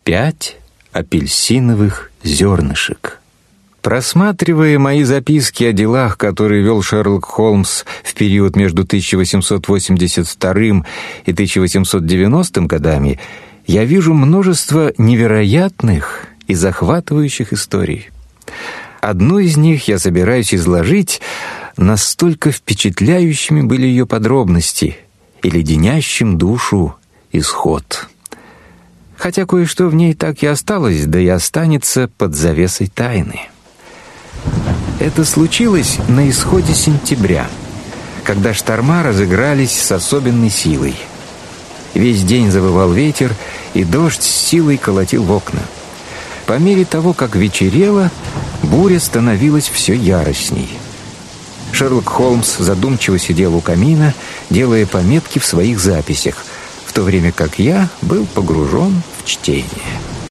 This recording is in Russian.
5 апельсиновых зернышек. Просматривая мои записки о делах, которые вел Шерлок Холмс в период между 1882 и 1890 годами, я вижу множество невероятных и захватывающих историй. Одну из них я собираюсь изложить, настолько впечатляющими были ее подробности и леденящим душу исход. Хотя кое-что в ней так и осталось, да и останется под завесой тайны. Это случилось на исходе сентября, когда шторма разыгрались с особенной силой. Весь день завывал ветер, и дождь с силой колотил в окна. По мере того, как вечерело, буря становилась все яростней. Шерлок Холмс задумчиво сидел у камина, делая пометки в своих записях, в то время как я был погружен в чтение.